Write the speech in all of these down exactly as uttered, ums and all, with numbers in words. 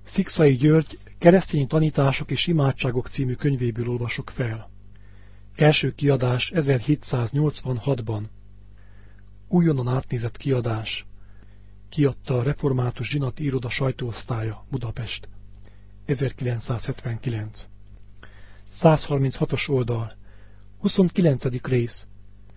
Szikszai György Keresztény tanítások és imádságok című könyvéből olvasok fel. Első kiadás ezerhétszáznyolcvanhatban. Újonnan átnézett kiadás. Kiadta a Református Zsinati Iroda sajtóosztálya, Budapest. ezerkilencszázhetvenkilenc. százharminchatos oldal. huszonkilencedik rész.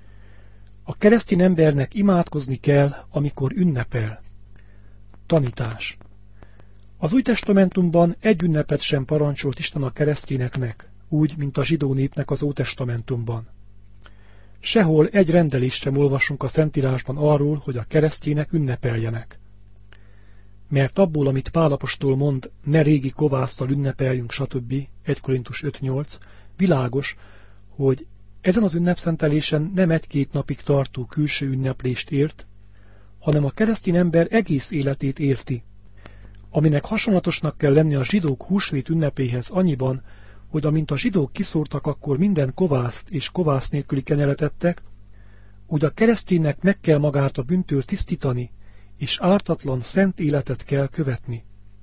A keresztény embernek imádkozni kell, amikor ünnepel. Tanítás. Az Új Testamentumban egy ünnepet sem parancsolt Isten a keresztényeknek, úgy, mint a zsidó népnek az Ótestamentumban. Sehol egy rendelést sem olvasunk a Szentírásban arról, hogy a keresztények ünnepeljenek. Mert abból, amit Pál apostol mond, ne régi kovásszal ünnepeljünk, stb. egy Korintus öt nyolc, világos, hogy ezen az ünnepszentelésen nem egy-két napig tartó külső ünneplést ért, hanem a keresztény ember egész életét érti, aminek hasonlatosnak kell lenni a zsidók húsvét ünnepéhez annyiban, hogy amint a zsidók kiszórtak, akkor minden kovászt és kovász nélküli kenyeret ettek, úgy a kereszténynek meg kell magát a bűntől tisztítani, és ártatlan, szent életet kell követni.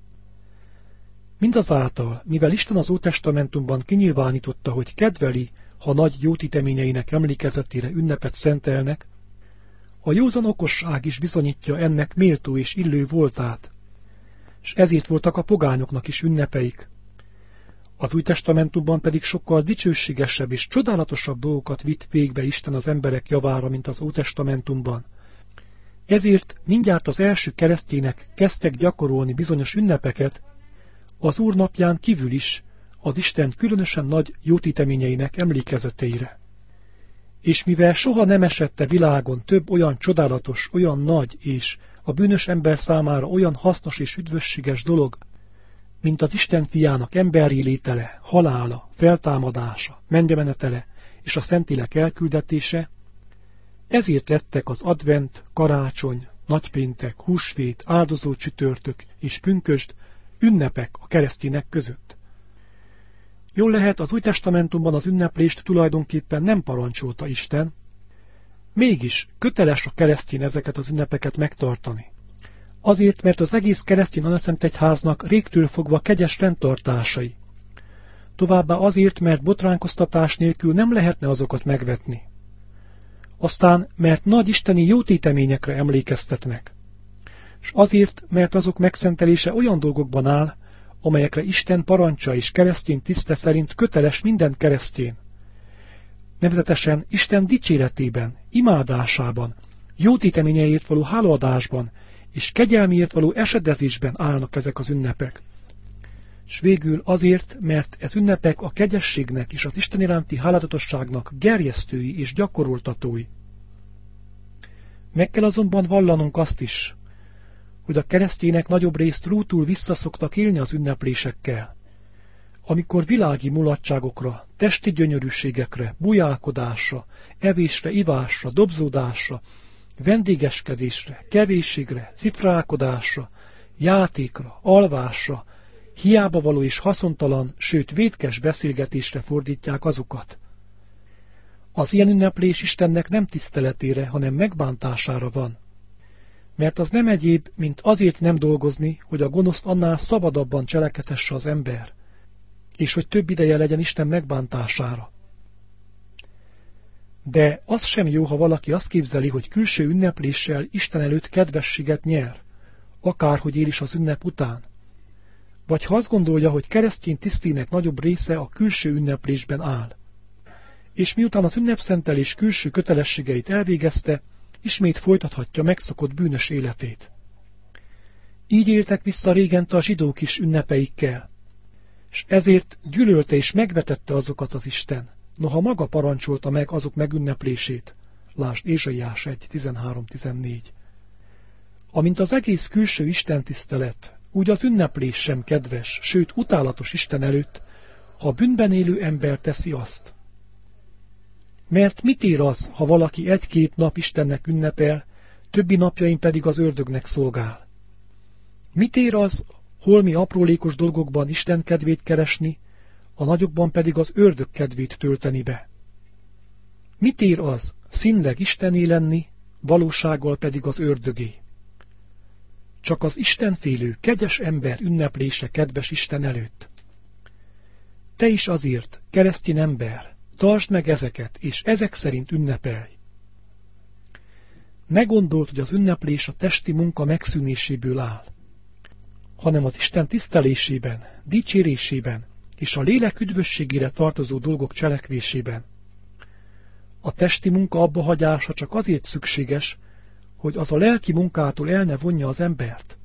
Mindazáltal, mivel Isten az Ótestamentumban kinyilvánította, hogy kedveli, ha nagy jótéteményeinek emlékezetére ünnepet szentelnek, a józan okosság is bizonyítja ennek méltó és illő voltát, és ezért voltak a pogányoknak is ünnepeik. Az Új Testamentumban pedig sokkal dicsőségesebb és csodálatosabb dolgokat vitt végbe Isten az emberek javára, mint az Ótestamentumban. Ezért mindjárt az első keresztények kezdtek gyakorolni bizonyos ünnepeket, az Úr napján kívül is, az Isten különösen nagy jótéteményeinek emlékezeteire. És mivel soha nem esette világon több olyan csodálatos, olyan nagy és a bűnös ember számára olyan hasznos és üdvösséges dolog, mint az Isten fiának emberi létele, halála, feltámadása, mennybemenetele és a Szentlélek elküldetése, ezért lettek az advent, karácsony, nagypéntek, húsvét, áldozó csütörtök és pünkösd ünnepek a keresztények között. Jól lehet, az Új Testamentumban az ünneplést tulajdonképpen nem parancsolta Isten, mégis köteles a keresztény ezeket az ünnepeket megtartani. Azért, mert az egész keresztény Anaszent Egyháznak régtől fogva kegyes rendtartásai. Továbbá azért, mert botránkoztatás nélkül nem lehetne azokat megvetni. Aztán, mert nagy isteni jótéteményekre emlékeztetnek. És azért, mert azok megszentelése olyan dolgokban áll, amelyekre Isten parancsa és keresztény tiszte szerint köteles minden keresztény. Nevezetesen Isten dicséretében, imádásában, jótéteményeiért való hálaadásban és kegyelmiért való esedezésben állnak ezek az ünnepek. S végül azért, mert ez ünnepek a kegyességnek és az Isten iránti háladatosságnak gerjesztői és gyakoroltatói. Meg kell azonban vallanunk azt is, hogy a keresztények nagyobb részt rútul visszaszoktak élni az ünneplésekkel, amikor világi mulatságokra, testi gyönyörűségekre, bujálkodásra, evésre, ivásra, dobzódásra, vendégeskedésre, kevésségre, cifrálkodásra, játékra, alvásra, hiába való és haszontalan, sőt vétkes beszélgetésre fordítják azokat. Az ilyen ünneplés Istennek nem tiszteletére, hanem megbántására van. Mert az nem egyéb, mint azért nem dolgozni, hogy a gonoszt annál szabadabban cselekedhesse az ember, és hogy több ideje legyen Isten megbántására. De az sem jó, ha valaki azt képzeli, hogy külső ünnepléssel Isten előtt kedvességet nyer, akárhogy él is az ünnep után. Vagy ha azt gondolja, hogy keresztény tisztének nagyobb része a külső ünneplésben áll. És miután az ünnepszentelés külső kötelességeit elvégezte, ismét folytathatja megszokott bűnös életét. Így éltek vissza régente a zsidók is ünnepeikkel, és ezért gyűlölte és megvetette azokat az Isten, noha maga parancsolta meg azok megünneplését. Lásd Ézsaiás egy tizenhárom tizennégy. Amint az egész külső istentisztelet, úgy az ünneplés sem kedves, sőt utálatos Isten előtt, ha bűnben élő ember teszi azt. Mert mit ér az, ha valaki egy-két nap Istennek ünnepel, többi napjain pedig az ördögnek szolgál? Mit ér az, holmi aprólékos dolgokban Isten kedvét keresni, a nagyokban pedig az ördög kedvét tölteni be? Mit ér az, színleg Istené lenni, valósággal pedig az ördögé? csak az istenfélő, kegyes ember ünneplése kedves Isten előtt. Te is azért, keresztény ember, tartsd meg ezeket, és ezek szerint ünnepelj. Ne gondold, hogy az ünneplés a testi munka megszűnéséből áll, hanem az Isten tisztelésében, dicsérésében és a lélek üdvösségére tartozó dolgok cselekvésében. A testi munka abbahagyása csak azért szükséges, hogy az a lelki munkától el ne vonja az embert.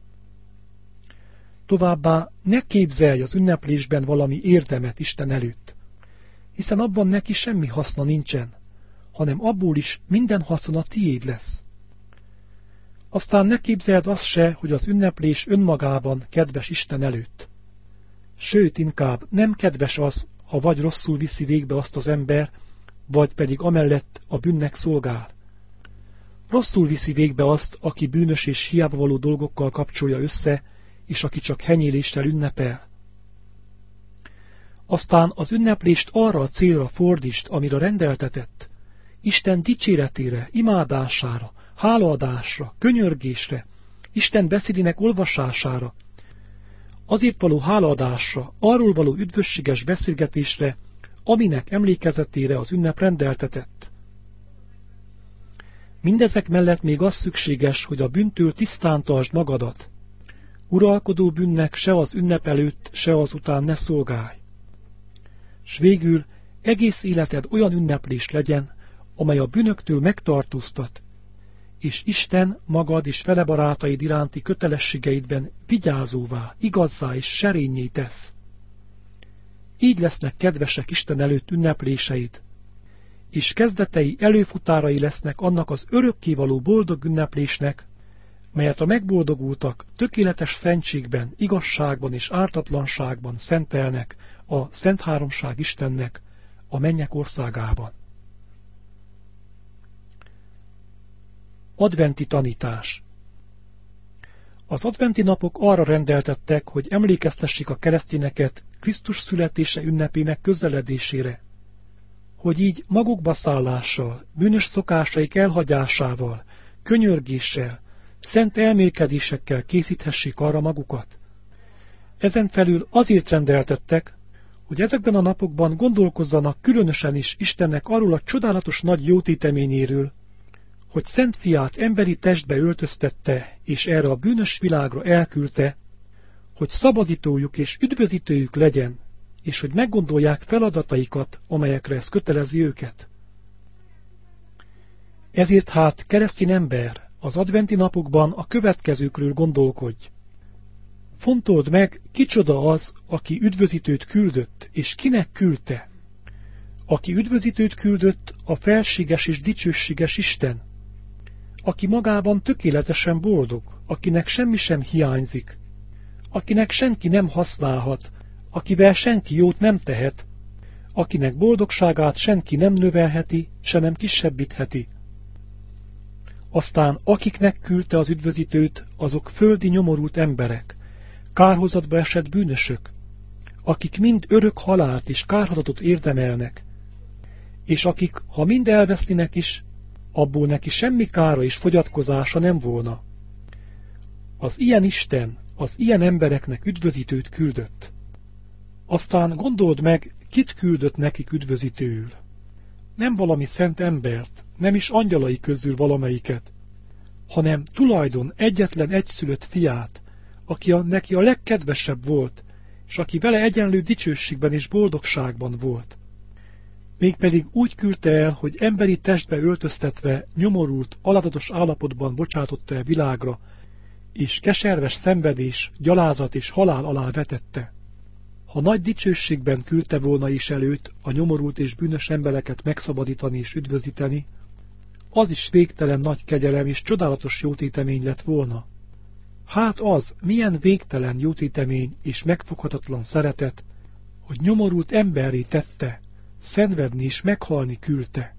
Továbbá ne képzelj az ünneplésben valami érdemet Isten előtt, hiszen abban neki semmi haszna nincsen, hanem abból is minden haszon a tiéd lesz. Aztán ne képzeld azt se, hogy az ünneplés önmagában kedves Isten előtt. Sőt, inkább nem kedves az, ha vagy rosszul viszi végbe azt az ember, vagy pedig amellett a bűnnek szolgál. Rosszul viszi végbe azt, aki bűnös és hiába való dolgokkal kapcsolja össze, és aki csak henyéléssel ünnepel. Aztán az ünneplést arra a célra fordítsd, amire rendeltetett, Isten dicséretére, imádására, hálaadásra, könyörgésre, Isten beszédének olvasására, azért való hálaadásra, arról való üdvösséges beszélgetésre, aminek emlékezetére az ünnep rendeltetett. Mindezek mellett még az szükséges, hogy a bűntől tisztán tartsd magadat. Uralkodó bűnnek se az ünnep előtt, se az után ne szolgálj. S végül egész életed olyan ünneplés legyen, amely a bűnöktől megtartóztat, és Isten magad és vele barátaid iránti kötelességeidben vigyázóvá, igazzá és serényé tesz. Így lesznek kedvesek Isten előtt ünnepléseid, és kezdetei előfutárai lesznek annak az örökkévaló boldog ünneplésnek, melyet a megboldogultak tökéletes szentségben, igazságban és ártatlanságban szentelnek a Szent Háromság Istennek a mennyek országában. Adventi tanítás. Az adventi napok arra rendeltettek, hogy emlékeztessék a keresztényeket Krisztus születése ünnepének közeledésére, hogy így magukba szállással, bűnös szokásaik elhagyásával, könyörgéssel, szent elmélkedésekkel készíthessék arra magukat. Ezen felül azért rendeltettek, hogy ezekben a napokban gondolkozzanak különösen is Istennek arról a csodálatos nagy jótéteményéről, hogy Szent Fiát emberi testbe öltöztette, és erre a bűnös világra elküldte, hogy szabadítójuk és üdvözítőjük legyen, és hogy meggondolják feladataikat, amelyekre ez kötelezi őket. Ezért hát, keresztény ember, az adventi napokban a következőkről gondolkodj. Fontold meg, kicsoda az, aki üdvözítőt küldött, és kinek küldte. Aki üdvözítőt küldött, a felséges és dicsőséges Isten, aki magában tökéletesen boldog, akinek semmi sem hiányzik, akinek senki nem használhat, akivel senki jót nem tehet, akinek boldogságát senki nem növelheti, se nem kisebbítheti. Aztán akiknek küldte az üdvözítőt, azok földi nyomorult emberek, kárhozatba esett bűnösök, akik mind örök halált és kárhozatot érdemelnek, és akik, ha mind elvesznének is, abból neki semmi kára és fogyatkozása nem volna. Az ilyen Isten az ilyen embereknek üdvözítőt küldött. Aztán gondold meg, kit küldött nekik üdvözítőül. Nem valami szent embert, nem is angyalai közül valamelyiket, hanem tulajdon egyetlen egyszülött fiát, aki a, neki a legkedvesebb volt, és aki vele egyenlő dicsőségben és boldogságban volt. Mégpedig úgy küldte el, hogy emberi testbe öltöztetve, nyomorult, alázatos állapotban bocsátotta el világra, és keserves szenvedés, gyalázat és halál alá vetette. Ha nagy dicsőségben küldte volna is előtt a nyomorult és bűnös embereket megszabadítani és üdvözíteni, az is végtelen nagy kegyelem és csodálatos jótétemény lett volna. Hát az, milyen végtelen jótétemény és megfoghatatlan szeretet, hogy nyomorult emberré tette, szenvedni és meghalni küldte.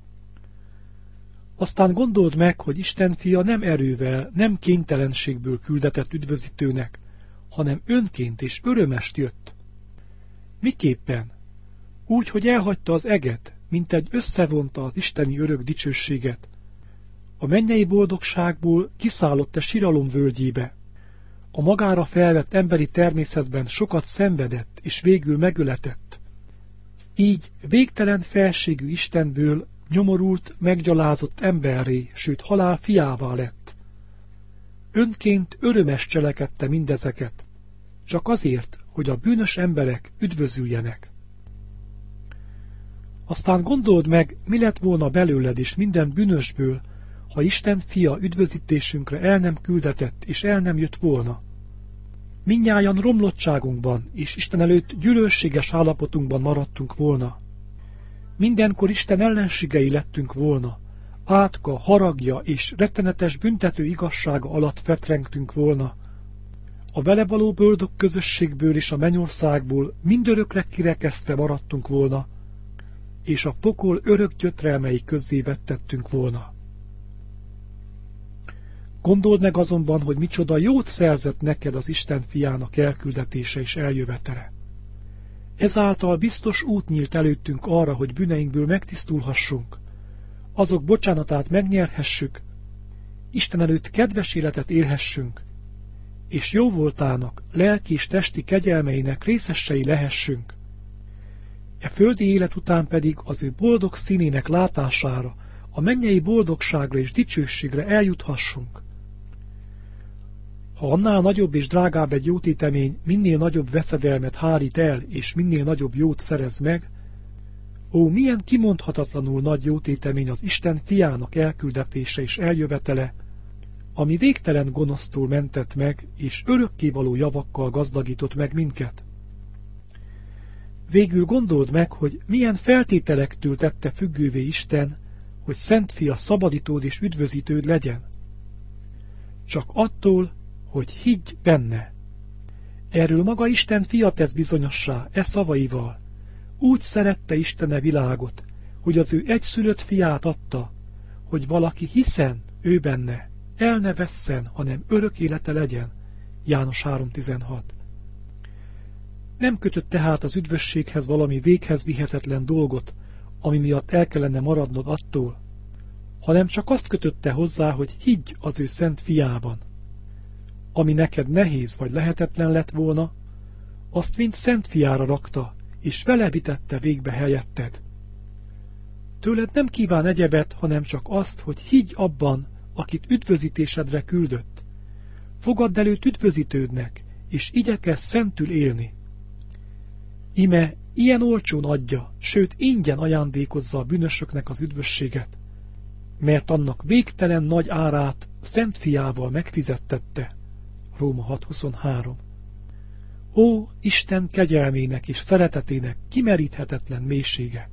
Aztán gondold meg, hogy Isten fia nem erővel, nem kénytelenségből küldetett üdvözítőnek, hanem önként és örömest jött. Miképpen? Úgy, hogy elhagyta az eget, mint egy összevonta az isteni örök dicsőséget, a mennyei boldogságból kiszállott a siralom völgyébe. A magára felvett emberi természetben sokat szenvedett, és végül megöletett. Így végtelen felségű Istenből nyomorult, meggyalázott emberré, sőt halál fiává lett. Önként örömes cselekedte mindezeket, csak azért, hogy a bűnös emberek üdvözüljenek. Aztán gondold meg, mi lett volna belőled és minden bűnösből, ha Isten fia üdvözítésünkre el nem küldetett és el nem jött volna. Mindnyájan romlottságunkban és Isten előtt gyűlölséges állapotunkban maradtunk volna. Mindenkor Isten ellenségei lettünk volna, átka, haragja és rettenetes büntető igazsága alatt fetrengtünk volna. A vele való boldog közösségből és a mennyországból mindörökre kirekesztve maradtunk volna, és a pokol örök gyötrelmei közzé vettettünk volna. Gondold meg azonban, hogy micsoda jót szerzett neked az Isten fiának elküldetése és eljövetele. Ezáltal biztos út nyílt előttünk arra, hogy bűneinkből megtisztulhassunk, azok bocsánatát megnyerhessük, Isten előtt kedves életet élhessünk, és jóvoltának, lelki és testi kegyelmeinek részesei lehessünk. E földi élet után pedig az ő boldog színének látására, a mennyei boldogságra és dicsőségre eljuthassunk. Ha annál nagyobb és drágább egy jótétemény minél nagyobb veszedelmet hárít el, és minél nagyobb jót szerez meg, ó, milyen kimondhatatlanul nagy jótétemény az Isten fiának elküldetése és eljövetele, ami végtelen gonosztól mentett meg, és örökkévaló javakkal gazdagított meg minket. Végül gondold meg, hogy milyen feltételektől tette függővé Isten, hogy Szent Fia szabadítód és üdvözítőd legyen. Csak attól, hogy higgy benne. Erről maga Isten Fia tesz bizonyossá e szavaival. Úgy szerette Istene világot, hogy az ő egyszülött fiát adta, hogy valaki hiszen ő benne, el ne vesszen, hanem örök élete legyen. János három tizenhat. Nem kötött tehát az üdvösséghez valami véghez vihetetlen dolgot, ami miatt el kellene maradnod attól, hanem csak azt kötötte hozzá, hogy higgy az ő szent fiában. Ami neked nehéz vagy lehetetlen lett volna, azt mind szent fiára rakta, és vele vitette végbe helyetted. Tőled nem kíván egyebet, hanem csak azt, hogy higgy abban, akit üdvözítésedre küldött. Fogadd előtt üdvözítődnek, és igyekezz szentül élni. Ime ilyen olcsón adja, sőt ingyen ajándékozza a bűnösöknek az üdvösséget, mert annak végtelen nagy árát szent fiával megfizettette. Róma hat huszonhárom. Ó, Isten kegyelmének és szeretetének kimeríthetetlen mélysége!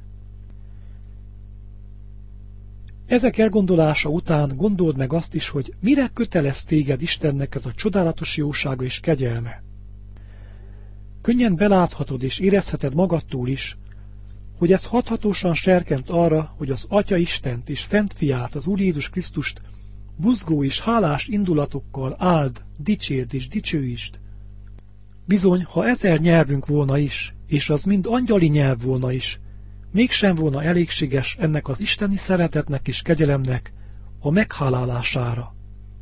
Ezek elgondolása után gondold meg azt is, hogy mire kötelez téged Istennek ez a csodálatos jósága és kegyelme. Könnyen beláthatod és érezheted magadtól is, hogy ez hathatósan serkent arra, hogy az Atya Istent és Szent Fiát, az Úr Jézus Krisztust buzgó és hálás indulatokkal áld, dicsérd és dicsőítsd. Bizony, ha ezer nyelvünk volna is, és az mind angyali nyelv volna is, mégsem volna elégséges ennek az isteni szeretetnek és kegyelemnek a meghálálására.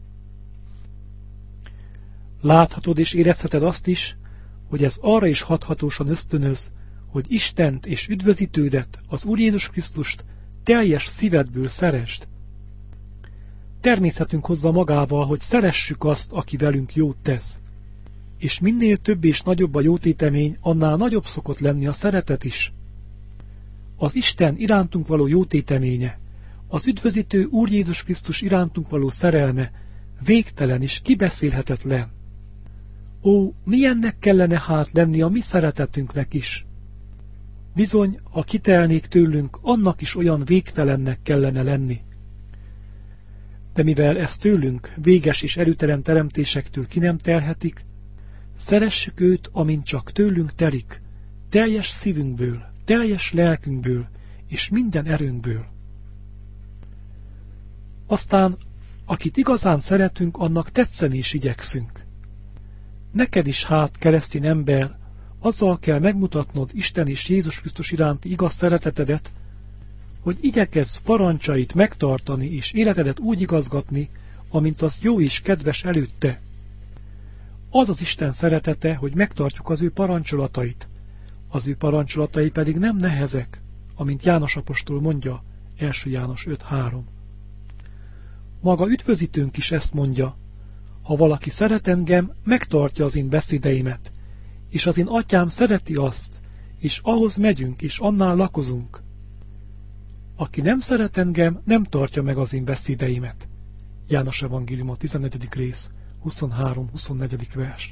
Láthatod és érezheted azt is, hogy ez arra is hathatósan ösztönöz, hogy Istent és üdvözítődet, az Úr Jézus Krisztust teljes szívedből szeresd. Természetünk hozza magával, hogy szeressük azt, aki velünk jót tesz. És minél több és nagyobb a jótétemény, annál nagyobb szokott lenni a szeretet is. Az Isten irántunk való jótéteménye, az üdvözítő Úr Jézus Krisztus irántunk való szerelme végtelen és kibeszélhetetlen. Ó, milyennek kellene hát lenni a mi szeretetünknek is! Bizony, ha kitelnék tőlünk, annak is olyan végtelennek kellene lenni. De mivel ez tőlünk, véges és erőtelen teremtésektől ki nem telhetik, szeressük őt, amint csak tőlünk telik, teljes szívünkből, teljes lelkünkből és minden erőnkből. Aztán, akit igazán szeretünk, annak tetszeni is igyekszünk. Neked is hát, keresztény ember, azzal kell megmutatnod Isten és Jézus Krisztus iránti igaz szeretetedet, hogy igyekezz parancsait megtartani és életedet úgy igazgatni, amint az jó és kedves előtte. Az az Isten szeretete, hogy megtartjuk az ő parancsolatait. Az ő parancsolatai pedig nem nehezek, amint János apostol mondja, első János öt három. Maga üdvözítőnk is ezt mondja: ha valaki szeret engem, megtartja az én beszédeimet, és az én atyám szereti azt, és ahhoz megyünk, és annál lakozunk. Aki nem szeret engem, nem tartja meg az én beszédeimet. János evangéliuma tizennegyedik rész, huszonhárom-huszonnegyedik vers.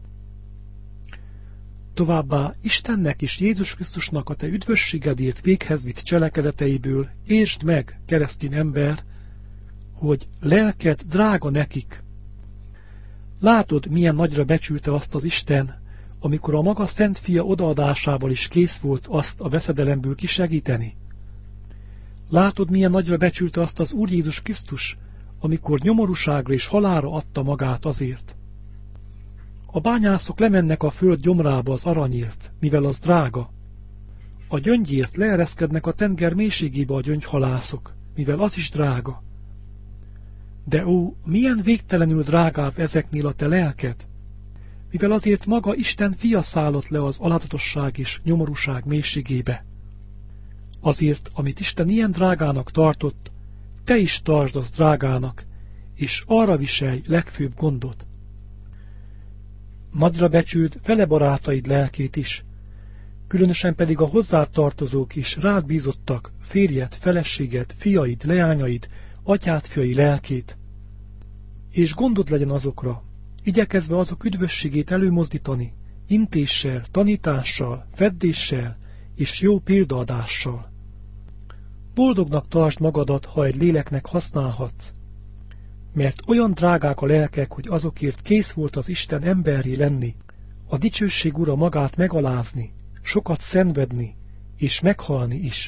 Továbbá Istennek és Jézus Krisztusnak a te üdvösségedért véghez vitt cselekedeteiből értsd meg, keresztény ember, hogy lelked drága nekik. Látod, milyen nagyra becsülte azt az Isten, amikor a maga szent fia odaadásával is kész volt azt a veszedelemből kisegíteni? Látod, milyen nagyra becsülte azt az Úr Jézus Krisztus, amikor nyomorúságra és halálra adta magát azért? A bányászok lemennek a föld gyomrába az aranyért, mivel az drága. A gyöngyért leereszkednek a tenger mélységébe a gyöngyhalászok, mivel az is drága. De ó, milyen végtelenül drágább ezeknél a te lelked, mivel azért maga Isten fia szállott le az aládatosság és nyomorúság mélységébe. Azért, amit Isten ilyen drágának tartott, te is tartsd azt drágának, és arra viselj legfőbb gondot. Nagyra becsüld vele barátaid lelkét is, különösen pedig a hozzátartozók is rád bízottak, férjed, feleséged, fiaid, leányaid, atyád fiai lelkét. És gondod legyen azokra, igyekezve azok üdvösségét előmozdítani, intéssel, tanítással, feddéssel és jó példaadással. Boldognak tartsd magadat, ha egy léleknek használhatsz, mert olyan drágák a lelkek, hogy azokért kész volt az Isten emberré lenni, a dicsőség ura magát megalázni, sokat szenvedni, és meghalni is.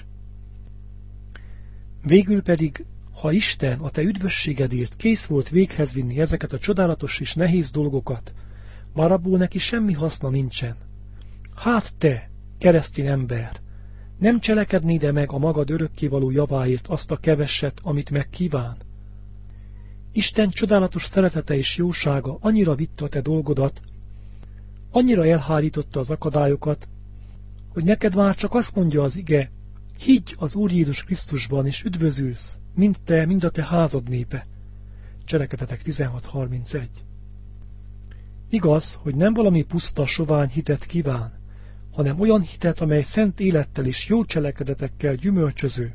Végül pedig, ha Isten a te üdvösségedért kész volt véghez vinni ezeket a csodálatos és nehéz dolgokat, már abból neki semmi haszna nincsen. Hát te, keresztény ember, nem cselekednéd-e meg a magad örökkévaló javáért azt a keveset, amit megkíván? Isten csodálatos szeretete és jósága annyira vitte a te dolgodat, annyira elhárította az akadályokat, hogy neked már csak azt mondja az ige: higgy az Úr Jézus Krisztusban, és üdvözülsz, mind te, mind a te házad népe. Cselekedetek tizenhat harmincegy. Igaz, hogy nem valami puszta, sovány hitet kíván, hanem olyan hitet, amely szent élettel és jó cselekedetekkel gyümölcsöző.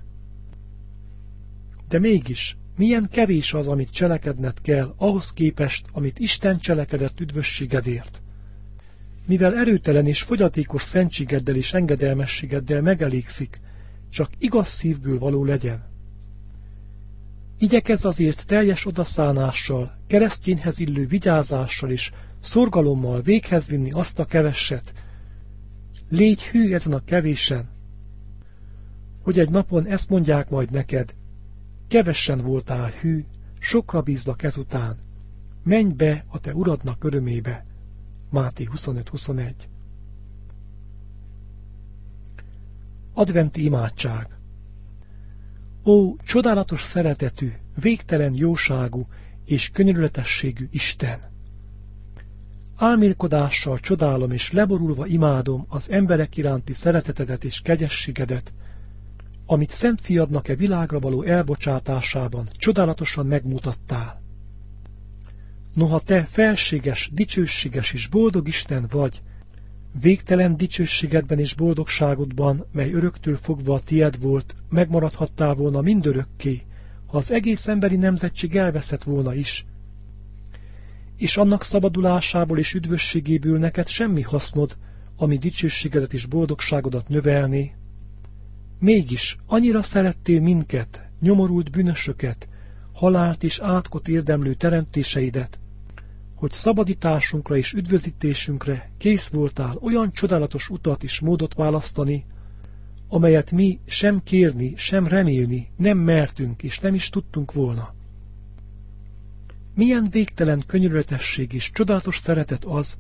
De mégis, milyen kevés az, amit cselekedned kell, ahhoz képest, amit Isten cselekedett üdvösségedért. Mivel erőtelen és fogyatékos szentségeddel és engedelmességeddel megelégszik, csak igaz szívből való legyen. Igyekezz azért teljes odaszánással, keresztényhez illő vigyázással és szorgalommal véghez vinni azt a keveset. Légy hű ezen a kevésen, hogy egy napon ezt mondják majd neked: kevesen voltál hű, sokra bízlak ezután, menj be a te uradnak örömébe. Máté huszonöt huszonegy. Adventi imádság. Ó, csodálatos szeretetű, végtelen jóságú és könyörületességű Isten! Álmélkodással csodálom és leborulva imádom az emberek iránti szeretetedet és kegyességedet, amit szent fiadnak e világra való elbocsátásában csodálatosan megmutattál. Noha te felséges, dicsőséges és boldog Isten vagy, végtelen dicsőségedben és boldogságodban, mely öröktől fogva a tied volt, megmaradhattál volna mindörökké, ha az egész emberi nemzetség elveszett volna is, és annak szabadulásából és üdvösségéből neked semmi hasznod, ami dicsőségedet és boldogságodat növelné. Mégis annyira szerettél minket, nyomorult bűnösöket, halált és átkot érdemlő teremtéseidet, hogy szabadításunkra és üdvözítésünkre kész voltál olyan csodálatos utat és módot választani, amelyet mi sem kérni, sem remélni nem mertünk és nem is tudtunk volna. Milyen végtelen könyörületesség és csodálatos szeretet az,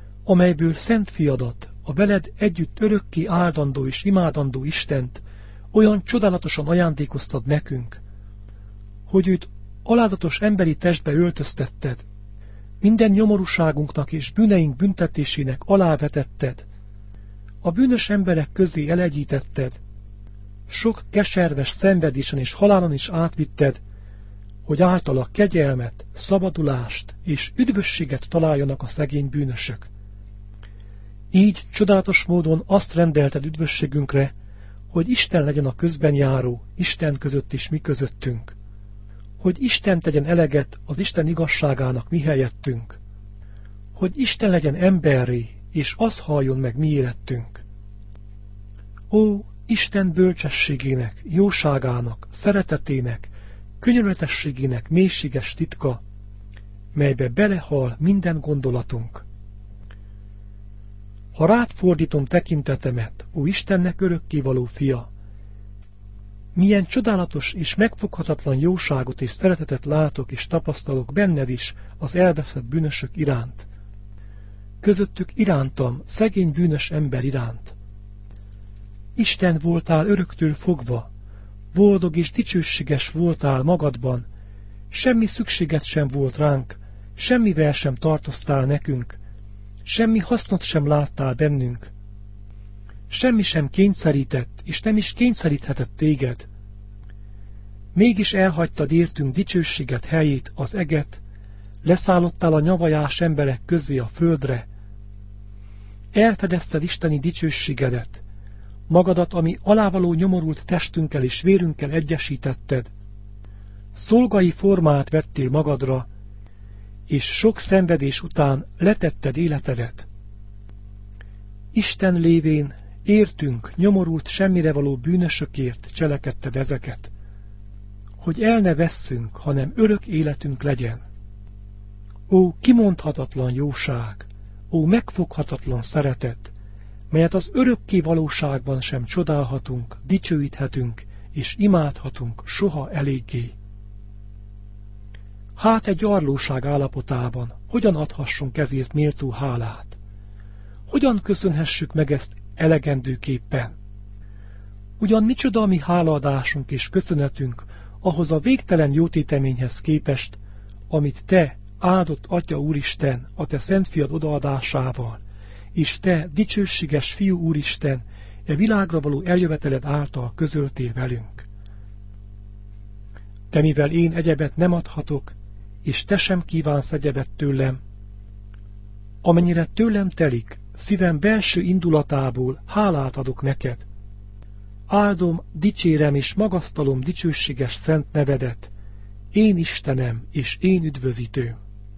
amelyből szent fiadat, a veled együtt örökké áldandó és imádandó Istent, olyan csodálatosan ajándékoztad nekünk, hogy őt alázatos emberi testbe öltöztetted, minden nyomorúságunknak és bűneink büntetésének alávetetted, a bűnös emberek közé elegyítetted, sok keserves szenvedésen és halálon is átvitted, hogy általa kegyelmet, szabadulást és üdvösséget találjanak a szegény bűnösök. Így csodálatos módon azt rendelted üdvösségünkre, hogy Isten legyen a közben járó, Isten között és mi közöttünk, hogy Isten tegyen eleget az Isten igazságának mi helyettünk, hogy Isten legyen emberré, és az halljon meg mi élettünk. Ó, Isten bölcsességének, jóságának, szeretetének, könyörületességének mélységes titka, melybe belehal minden gondolatunk. Ha rád fordítom tekintetemet, ó Istennek örökkévaló fia, milyen csodálatos és megfoghatatlan jóságot és szeretetet látok és tapasztalok benned is az elveszett bűnösök iránt, közöttük irántam, szegény bűnös ember iránt. Isten voltál öröktől fogva, boldog és dicsőséges voltál magadban, semmi szükséged sem volt ránk, semmivel sem tartoztál nekünk, semmi hasznot sem láttál bennünk. Semmi sem kényszerített, és nem is kényszeríthetett téged. Mégis elhagytad értünk dicsőséget helyét, az eget, leszállottál a nyavajás emberek közé a földre. Elfedezted isteni dicsőségedet, magadat, ami alávaló nyomorult testünkkel és vérünkkel egyesítetted. Szolgai formát vettél magadra, és sok szenvedés után letetted életedet. Isten lévén értünk, nyomorult, semmire való bűnösökért cselekedted ezeket, hogy el ne vesszünk, hanem örök életünk legyen. Ó, kimondhatatlan jóság, ó, megfoghatatlan szeretet, melyet az örökké valóságban sem csodálhatunk, dicsőíthetünk és imádhatunk soha eléggé. Hát egy gyarlóság állapotában hogyan adhassunk ezért méltó hálát? Hogyan köszönhessük meg ezt elegendőképpen? Ugyan micsoda a mi hálaadásunk és köszönetünk ahhoz a végtelen jótéteményhez képest, amit te, áldott Atya Úristen, a te szent fiad odaadásával, és te, dicsőséges Fiú Úristen, e világra való eljöveteled által közöltél velünk. De mivel én egyebet nem adhatok, és te sem kívánsz egyebet tőlem, amennyire tőlem telik, szívem belső indulatából hálát adok neked. Áldom, dicsérem és magasztalom dicsőséges szent nevedet, én Istenem és én üdvözítőm.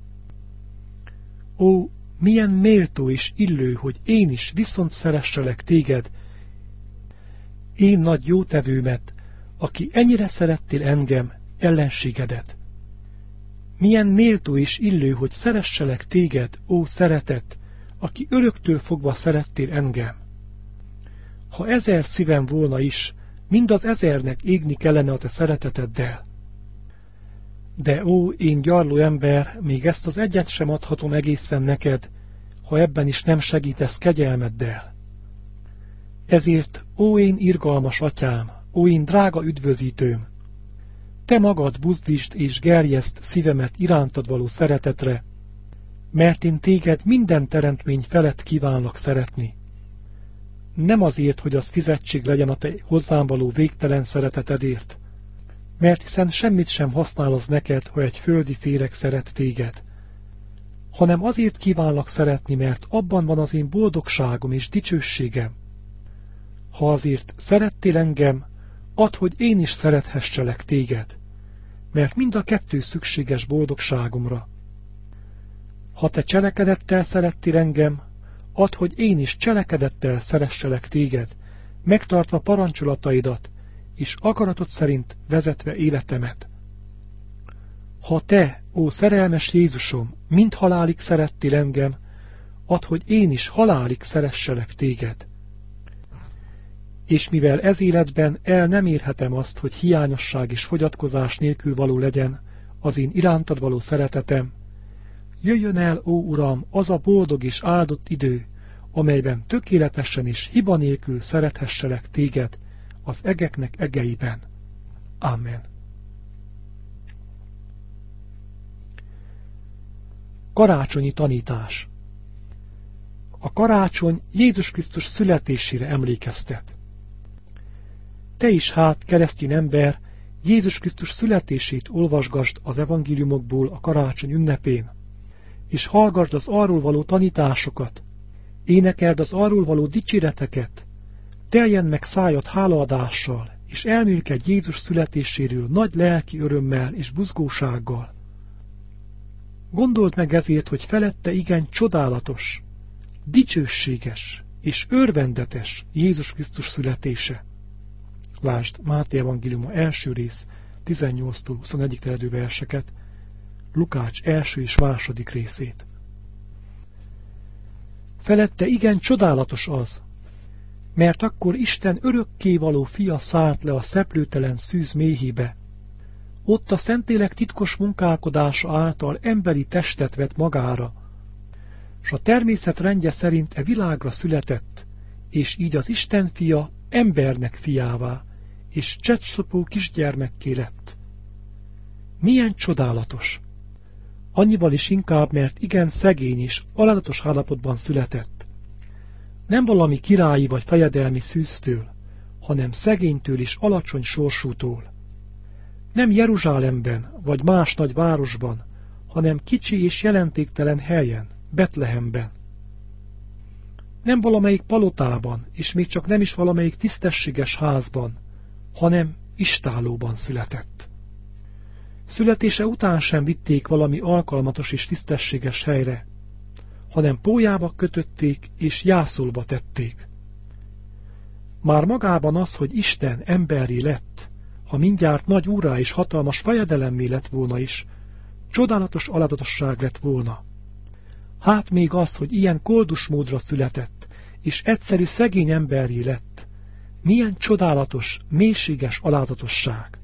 Ó, milyen méltó és illő, hogy én is viszont szeresselek téged, én nagy jótevőmet, aki ennyire szerettél engem, ellenségedet. Milyen méltó és illő, hogy szeresselek téged, ó szeretet, aki öröktől fogva szerettél engem. Ha ezer szívem volna is, mind az ezernek égni kellene a te szereteteddel. De ó, én gyarló ember, még ezt az egyet sem adhatom egészen neked, ha ebben is nem segítesz kegyelmeddel. Ezért, ó én irgalmas atyám, ó én drága üdvözítőm, te magad buzdítsd és gerjeszd szívemet irántad való szeretetre, mert én téged minden teremtmény felett kívánlak szeretni. Nem azért, hogy az fizetség legyen a te hozzám való végtelen szeretetedért, mert hiszen semmit sem használ az neked, ha egy földi féreg szeret téged, hanem azért kívánlak szeretni, mert abban van az én boldogságom és dicsőségem. Ha azért szerettél engem, add, hogy én is szerethesselek téged, mert mind a kettő szükséges boldogságomra. Ha te cselekedettel szerettél engem, add, hogy én is cselekedettel szeresselek téged, megtartva parancsolataidat, és akaratod szerint vezetve életemet. Ha te, ó szerelmes Jézusom, mind halálig szerettél engem, add, hogy én is halálig szeresselek téged. És mivel ez életben el nem érhetem azt, hogy hiányosság és fogyatkozás nélkül való legyen az én irántad való szeretetem, jöjjön el, ó Uram, az a boldog és áldott idő, amelyben tökéletesen és hiba nélkül szerethesselek téged, az egeknek egeiben. Amen. Karácsonyi tanítás. A karácsony Jézus Krisztus születésére emlékeztet. Te is hát, keresztény ember, Jézus Krisztus születését olvasgasd az evangéliumokból a karácsony ünnepén, és hallgasd az arról való tanításokat, énekeld az arról való dicséreteket, teljen meg szájad hálaadással, és elmélkedj Jézus születéséről nagy lelki örömmel és buzgósággal. Gondold meg ezért, hogy felette igen csodálatos, dicsőséges és örvendetes Jézus Krisztus születése. Lásd Máté evangéliuma első rész, tizennyolctól huszonegyig terjedő verseket, Lukács első és második részét. Felette igen csodálatos az, mert akkor Isten örökkévaló fia szállt le a szeplőtelen szűz méhébe. Ott a Szentlélek titkos munkálkodása által emberi testet vett magára, s a természet rendje szerint e világra született, és így az Isten fia embernek fiává, és csecsopó kisgyermekké lett. Milyen csodálatos! Annyival is inkább, mert igen szegény és alázatos állapotban született. Nem valami királyi vagy fejedelmi szűztől, hanem szegénytől és alacsony sorsútól. Nem Jeruzsálemben vagy más nagy városban, hanem kicsi és jelentéktelen helyen, Betlehemben. Nem valamelyik palotában, és még csak nem is valamelyik tisztességes házban, hanem istállóban született. Születése után sem vitték valami alkalmatos és tisztességes helyre, hanem pólyába kötötték és jászolba tették. Már magában az, hogy Isten emberré lett, ha mindjárt nagy úrrá és hatalmas fejedelemmé lett volna is, csodálatos alázatos lett volna. Hát még az, hogy ilyen koldus módra született, és egyszerű szegény emberré lett, milyen csodálatos, mélységes alázatosság.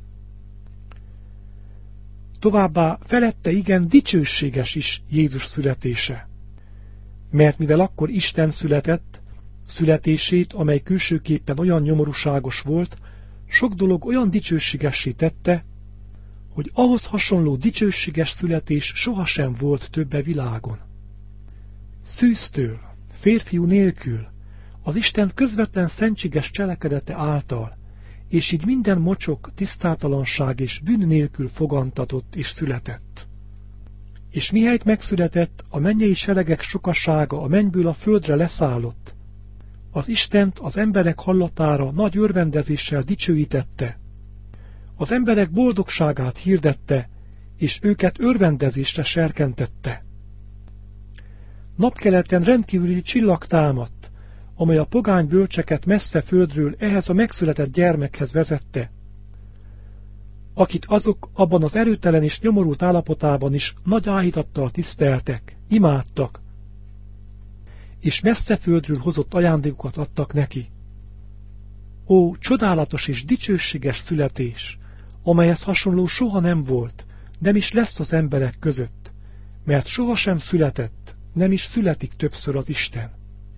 Továbbá felette igen dicsőséges is Jézus születése. Mert mivel akkor Isten született, születését, amely külsőképpen olyan nyomorúságos volt, sok dolog olyan dicsőségessé tette, hogy ahhoz hasonló dicsőséges születés sohasem volt többe világon. Szűztől, férfiú nélkül, az Isten közvetlen szentséges cselekedete által, és így minden mocsok, tisztátalanság és bűn nélkül fogantatott és született. És mihelyt megszületett, a mennyei seregek sokasága a mennyből a földre leszállott. Az Istent az emberek hallatára nagy örvendezéssel dicsőítette. Az emberek boldogságát hirdette, és őket örvendezésre serkentette. Napkeleten rendkívüli csillag támadt, amely a pogány bölcseket messze földről ehhez a megszületett gyermekhez vezette, akit azok abban az erőtelen és nyomorult állapotában is nagy áhítattal tiszteltek, imádtak, és messze földről hozott ajándékokat adtak neki. Ó, csodálatos és dicsőséges születés, amelyhez hasonló soha nem volt, nem is lesz az emberek között, mert sohasem született, nem is születik többször az Isten.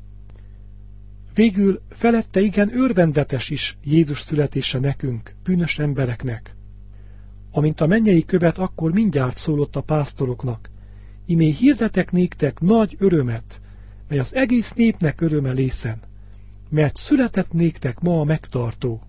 Végül felette igen örvendetes is Jézus születése nekünk, bűnös embereknek. Amint a mennyei követ akkor mindjárt szólott a pásztoroknak, imé hirdetek néktek nagy örömet, mely az egész népnek öröme lészen, mert született néktek ma a megtartó.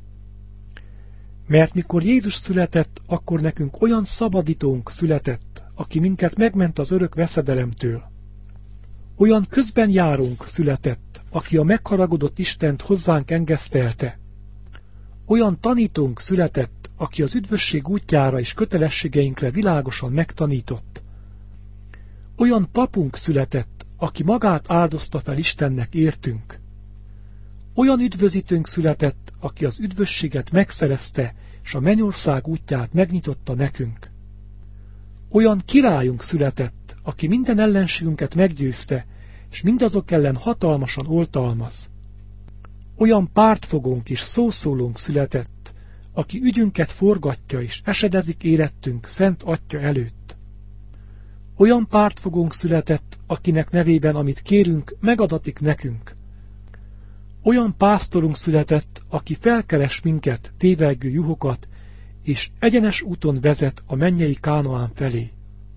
Mert mikor Jézus született, akkor nekünk olyan szabadítónk született, aki minket megment az örök veszedelemtől. Olyan közben járunk született, aki a megharagodott Istent hozzánk engesztelte. Olyan tanítónk született, aki az üdvösség útjára és kötelességeinkre világosan megtanított. Olyan papunk született, aki magát áldozta fel Istennek értünk. Olyan üdvözítőnk született, aki az üdvösséget megszerezte, s a mennyország útját megnyitotta nekünk. Olyan királyunk született, aki minden ellenségünket meggyőzte, és mindazok ellen hatalmasan oltalmaz. Olyan pártfogónk és szószólónk született, aki ügyünket forgatja és esedezik érettünk szent Atya előtt. Olyan pártfogónk született, akinek nevében, amit kérünk, megadatik nekünk. Olyan pásztorunk született, aki felkeres minket, tévelygő juhokat, és egyenes úton vezet a mennyei Kánaán felé.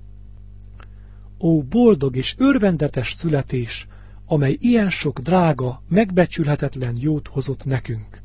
Ó, boldog és örvendetes születés, amely ilyen sok drága, megbecsülhetetlen jót hozott nekünk.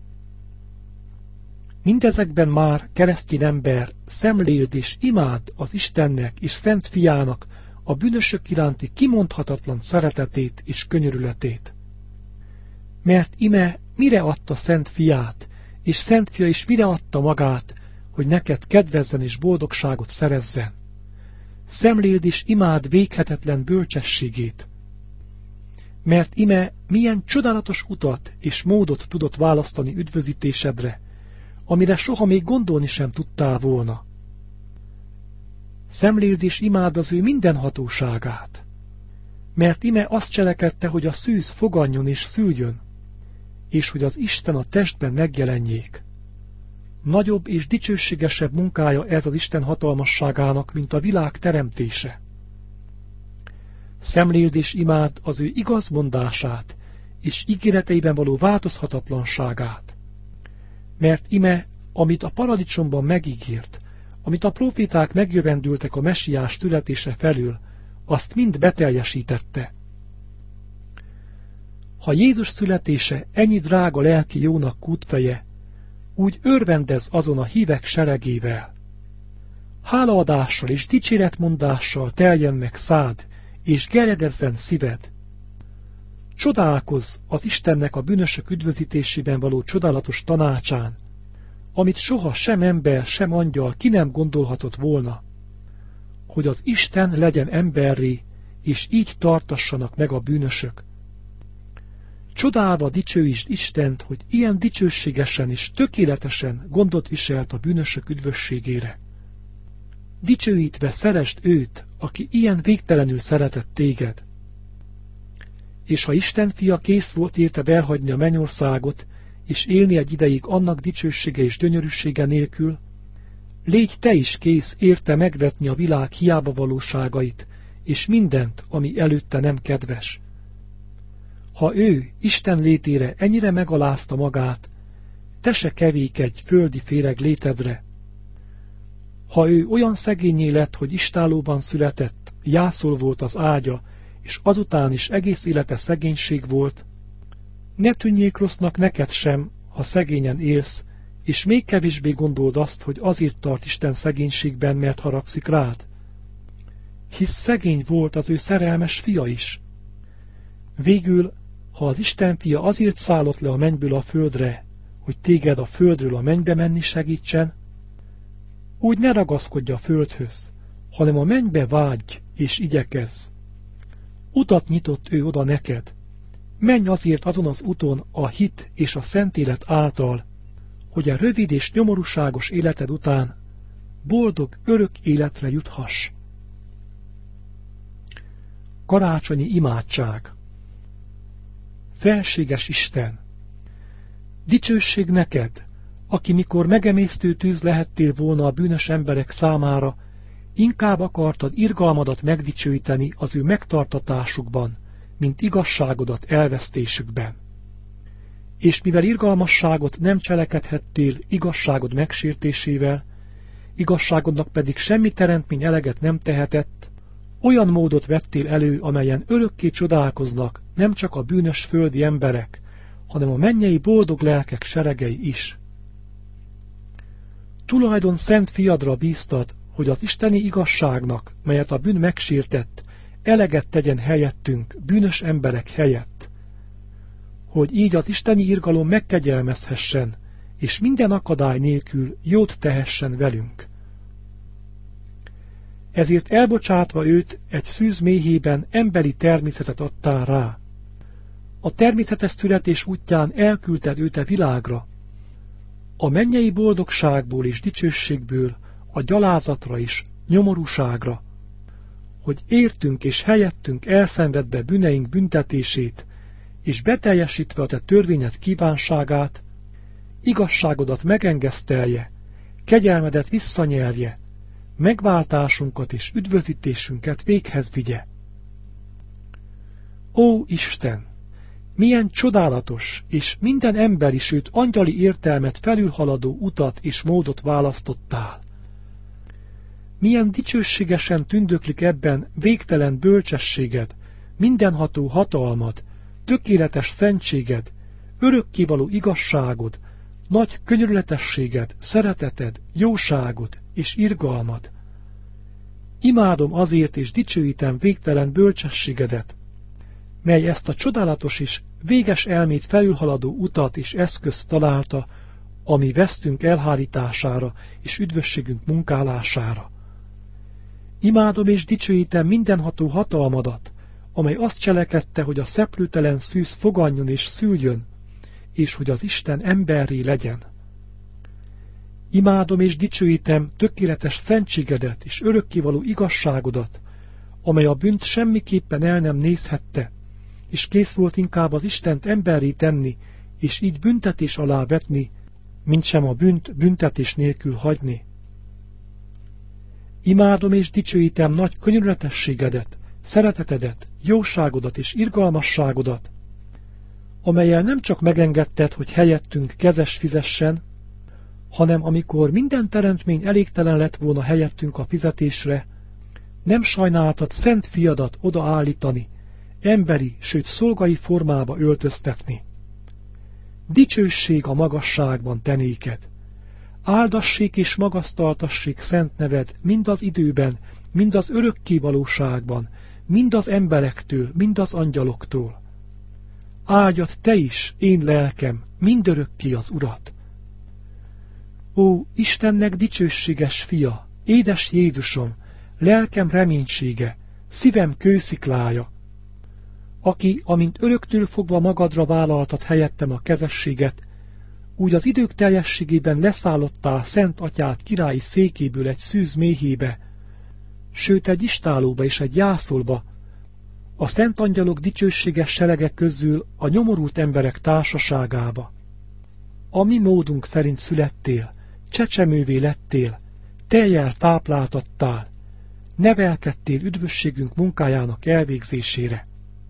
Mindezekben már keresztény ember szemléld és imád az Istennek és Szent Fiának a bűnösök iránti kimondhatatlan szeretetét és könyörületét. Mert ime mire adta Szent Fiát, és Szent Fia is mire adta magát, hogy neked kedvezzen és boldogságot szerezzen. Szemléld és imád véghetetlen bölcsességét. Mert ime milyen csodálatos utat és módot tudott választani üdvözítésedre, amire soha még gondolni sem tudtál volna. Szemléld és imád az ő mindenhatóságát, mert ime azt cselekedte, hogy a szűz foganjon és szüljön, és hogy az Isten a testben megjelenjék. Nagyobb és dicsőségesebb munkája ez az Isten hatalmasságának, mint a világ teremtése. Szemléld és imád az ő igazmondását és ígéreteiben való változhatatlanságát. Mert ime, amit a paradicsomban megígért, amit a proféták megjövendültek a messiás születése felül, azt mind beteljesítette. Ha Jézus születése ennyi drága lelki jónak kútfeje, úgy örvendez azon a hívek seregével. Hálaadással és dicséretmondással teljen meg szád, és gerjedezzen szíved. Csodálkozz az Istennek a bűnösök üdvözítésében való csodálatos tanácsán, amit soha sem ember, sem angyal ki nem gondolhatott volna, hogy az Isten legyen emberré, és így tartassanak meg a bűnösök. Csodálva dicsőítsd Istent, hogy ilyen dicsőségesen és tökéletesen gondot viselt a bűnösök üdvösségére. Dicsőítve szeresd őt, aki ilyen végtelenül szeretett téged. És ha Isten fia kész volt érted elhagyni a mennyországot, és élni egy ideig annak dicsősége és gyönyörűsége nélkül, légy te is kész érte megvetni a világ hiába valóságait, és mindent, ami előtte nem kedves. Ha ő Isten létére ennyire megalázta magát, te se kevékedj földi féreg létedre. Ha ő olyan szegényé lett, hogy istállóban született, jászol volt az ágya, és azután is egész élete szegénység volt, ne tűnjék rossznak neked sem, ha szegényen élsz, és még kevésbé gondold azt, hogy azért tart Isten szegénységben, mert haragszik rád. Hisz szegény volt az ő szerelmes fia is. Végül, ha az Isten fia azért szállott le a mennyből a földre, hogy téged a földről a mennybe menni segítsen, úgy ne ragaszkodj a földhöz, hanem a mennybe vágyj és igyekezz. Utat nyitott ő oda neked. Menj azért azon az úton a hit és a szent élet által, hogy a rövid és nyomorúságos életed után boldog örök életre juthass. Karácsonyi imádság. Felséges Isten! Dicsőség neked, aki mikor megemésztő tűz lehettél volna a bűnös emberek számára, inkább akartad irgalmadat megdicsőíteni az ő megtartatásukban, mint igazságodat elvesztésükben. És mivel irgalmasságot nem cselekedhettél igazságod megsértésével, igazságodnak pedig semmi teremtmény eleget nem tehetett, olyan módot vettél elő, amelyen örökké csodálkoznak nem csak a bűnös földi emberek, hanem a mennyei boldog lelkek seregei is. Tulajdon szent fiadra bíztad, hogy az isteni igazságnak, melyet a bűn megsértett, eleget tegyen helyettünk, bűnös emberek helyett, hogy így az isteni irgalom megkegyelmezhessen, és minden akadály nélkül jót tehessen velünk. Ezért elbocsátva őt egy szűz méhében emberi természetet adtál rá. A természetes születés útján elküldted őt a világra. A mennyei boldogságból és dicsőségből a gyalázatra is, nyomorúságra, hogy értünk és helyettünk elszenvedve bűneink büntetését, és beteljesítve a te törvényed kívánságát, igazságodat megengesztelje, kegyelmedet visszanyelje, megváltásunkat és üdvözítésünket véghez vigye. Ó Isten! milyen csodálatos és minden emberi, sőt angyali értelmet felülhaladó utat és módot választottál. Milyen dicsőségesen tündöklik ebben végtelen bölcsességed, mindenható hatalmad, tökéletes szentséged, örökkévaló igazságod, nagy könyörületességed, szereteted, jóságod és irgalmad. Imádom azért és dicsőítem végtelen bölcsességedet, mely ezt a csodálatos és véges elmét felülhaladó utat és eszközt találta, ami vesztünk elhárítására és üdvösségünk munkálására. Imádom és dicsőítem mindenható hatalmadat, amely azt cselekedte, hogy a szeplőtelen szűz foganjon és szüljön, és hogy az Isten emberré legyen. Imádom és dicsőítem tökéletes szentségedet és örökkévaló igazságodat, amely a bűnt semmiképpen el nem nézhette, és kész volt inkább az Istent emberré tenni, és így büntetés alá vetni, mint sem a bűnt büntetés nélkül hagyni. Imádom és dicsőítem nagy könyörületességedet, szeretetedet, jóságodat és irgalmasságodat, amellyel nem csak megengedted, hogy helyettünk kezes fizessen, hanem amikor minden teremtmény elégtelen lett volna helyettünk a fizetésre, nem sajnáltad szent fiadat odaállítani, emberi, sőt szolgai formába öltöztetni. Dicsőség a magasságban te néked. Áldassék és magasztaltassék szent neved mind az időben, mind az örökké valóságban, mind az emberektől, mind az angyaloktól. Áldjad te is, én lelkem, mindörökké az Urat. Ó, Istennek dicsőséges fia, édes Jézusom, lelkem reménysége, szívem kősziklája, aki, amint öröktől fogva magadra vállaltad helyettem a kezességet, úgy az idők teljességében leszállottál Szent Atyád királyi székéből egy szűz méhébe, sőt egy istálóba és egy jászolba, a szent angyalok dicsőséges seregek közül a nyomorult emberek társaságába. A mi módunk szerint születtél, csecsemővé lettél, tejjel tápláltattál, nevelkedtél üdvösségünk munkájának elvégzésére.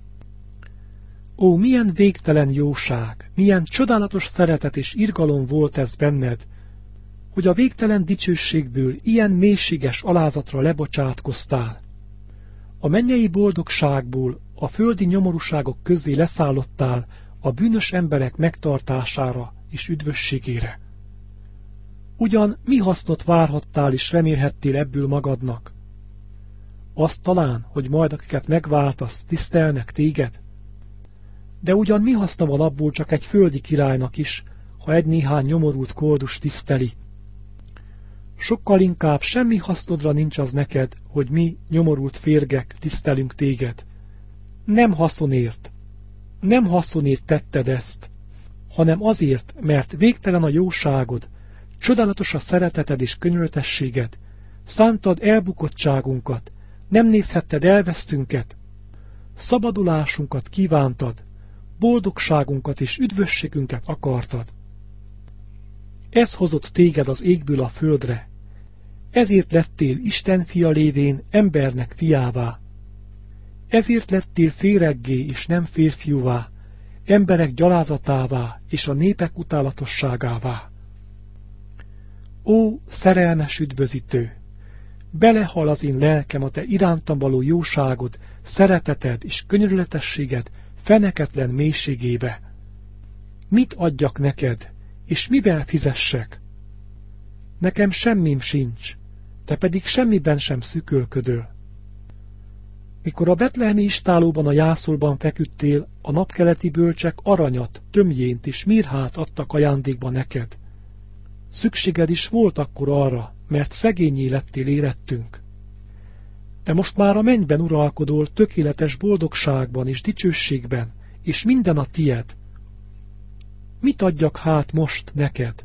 Ó, milyen végtelen jóság, milyen csodálatos szeretet és irgalom volt ez benned, hogy a végtelen dicsőségből ilyen mélységes alázatra lebocsátkoztál. A mennyei boldogságból a földi nyomorúságok közé leszállottál a bűnös emberek megtartására és üdvösségére. Ugyan mi hasznot várhattál és remélhettél ebből magadnak? Azt talán, hogy majd akiket megváltasz, tisztelnek téged? De ugyan mi haszna van abból csak egy földi királynak is, ha egy-néhány nyomorult koldus tiszteli? Sokkal inkább semmi hasznodra nincs az neked, hogy mi, nyomorult férgek, tisztelünk téged. Nem haszonért, nem haszonért tetted ezt, hanem azért, mert végtelen a jóságod, csodálatos a szereteted és könyörületességed, szántad elbukottságunkat, nem nézhetted elvesztünket, szabadulásunkat kívántad, boldogságunkat és üdvösségünket akartad. Ez hozott téged az égből a földre, ezért lettél Isten fia lévén embernek fiává. Ezért lettél féreggé és nem férfiúvá, emberek gyalázatává és a népek utálatosságává. Ó, szerelmes üdvözítő! Belehal az én lelkem a te irántam való jóságod, szereteted és könyörületességed feneketlen mélységébe. Mit adjak neked, és mivel fizessek? Nekem semmim sincs, te pedig semmiben sem szükölködöl. Mikor a betlehemi istálóban a jászolban feküdtél, a napkeleti bölcsek aranyat, tömjént és mirhát adtak ajándékba neked. Szükséged is volt akkor arra, mert szegényé lettél érettünk. Te most már a mennyben uralkodol tökéletes boldogságban és dicsőségben, és minden a tied. Mit adjak hát most neked?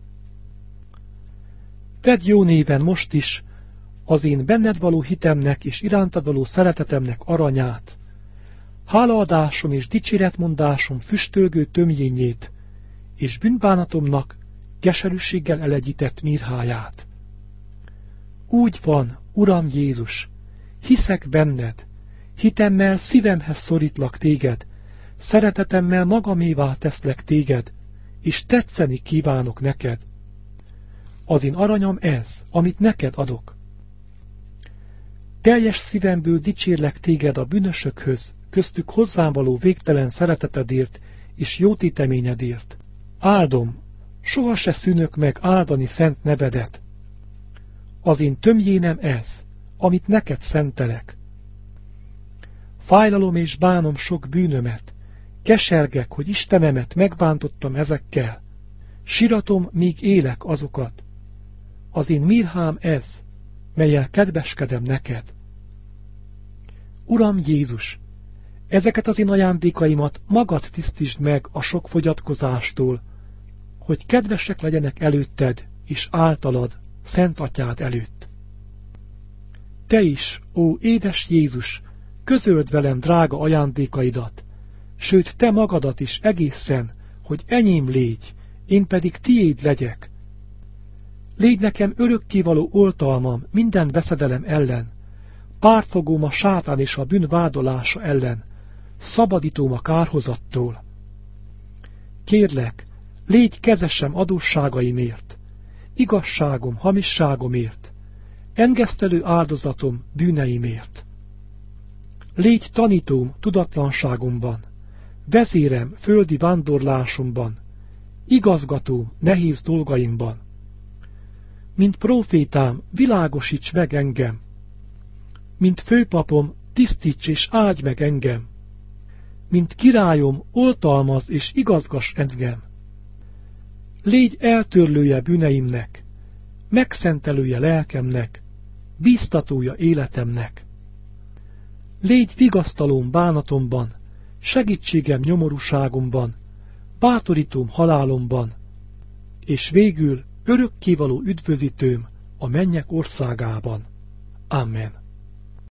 Vedd jó néven most is az én benned való hitemnek és irántad való szeretetemnek aranyát, hálaadásom és dicséretmondásom füstölgő tömjényét, és bűnbánatomnak keserűséggel elegyített mirháját. Úgy van, Uram Jézus, hiszek benned, hitemmel szívemhez szorítlak téged, szeretetemmel magamévá teszlek téged, és tetszeni kívánok neked. Az én aranyam ez, amit neked adok. Teljes szívemből dicsérlek téged a bűnösökhöz, köztük hozzám való végtelen szeretetedért és jótéteményedért. Áldom, soha se szűnök meg áldani szent nevedet. Az én tömjénem ez, amit neked szentelek. Fájlalom és bánom sok bűnömet, kesergek, hogy Istenemet megbántottam ezekkel. Siratom, míg élek azokat. Az én mirhám ez, mellyel kedveskedem neked. Uram Jézus, ezeket az én ajándékaimat magad tisztítsd meg a sok fogyatkozástól, hogy kedvesek legyenek előtted és általad, Szent Atyád előtt. Te is, ó édes Jézus, közöld velem drága ajándékaidat, sőt te magadat is egészen, hogy enyém légy, én pedig tiéd legyek. Légy nekem örökkévaló oltalmam minden veszedelem ellen, pártfogóm a sátán és a bűn vádolása ellen, szabadítom a kárhozattól. Kérlek, légy kezesem adósságaimért, igazságom hamisságomért, engesztelő áldozatom bűneimért. Légy tanítóm tudatlanságomban, vezérem földi vándorlásomban, igazgatóm nehéz dolgaimban. Mint prófétám, világosíts meg engem, mint főpapom, tisztíts és áldj meg engem, mint királyom, oltalmazz és igazgass engem. Légy eltörlője bűneimnek, megszentelője lelkemnek, bíztatója életemnek. Légy vigasztalóm bánatomban, segítségem nyomorúságomban, bátorítóm halálomban, és végül örökkévaló üdvözítőm a mennyek országában. Amen.